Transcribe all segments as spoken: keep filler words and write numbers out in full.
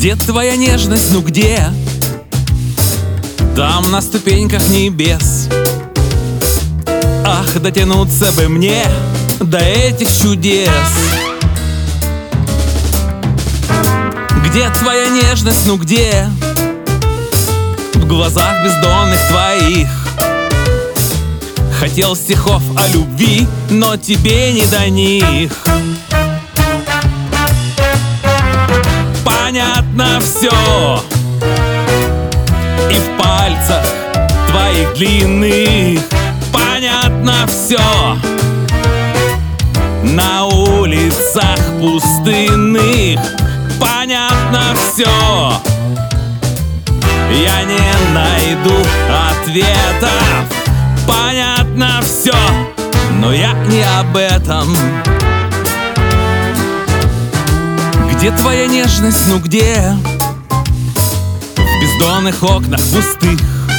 Где твоя нежность, ну где? Там на ступеньках небес. Ах, дотянуться бы мне до этих чудес. Где твоя нежность, ну где? В глазах бездонных твоих. Хотел стихов о любви, но тебе не до них. Понятно все и в пальцах твоих длинных. Понятно все на улицах пустынных. Понятно все. Я не найду ответов. Понятно все, но я не об этом. Где твоя нежность, ну где? В бездонных окнах пустых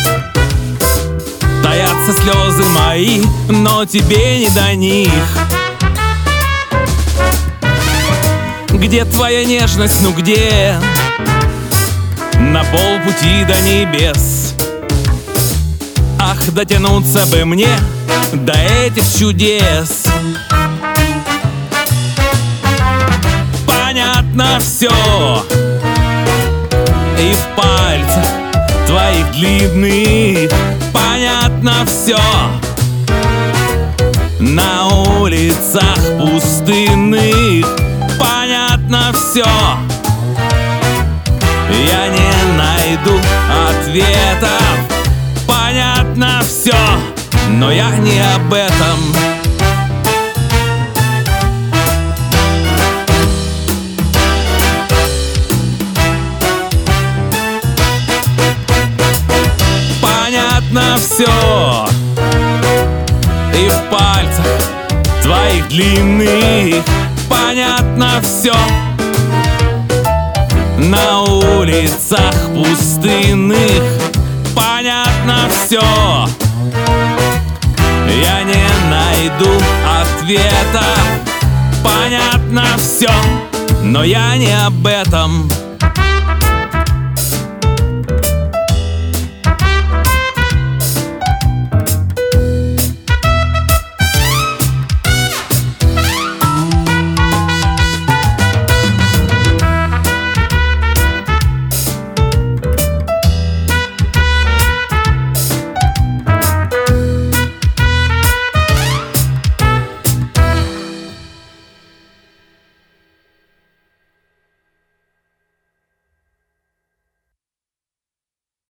таятся слезы мои, но тебе не до них. Где твоя нежность, ну где? На полпути до небес. Ах, дотянуться бы мне до этих чудес. Понятно все и в пальцах твоих длинных. Понятно все на улицах пустынных. Понятно все. Я не найду ответов. Понятно все, но я не об этом. Понятно все и в пальцах твоих длинных. Понятно все на улицах пустынных. Понятно все. Я не найду ответа. Понятно все, но я не об этом.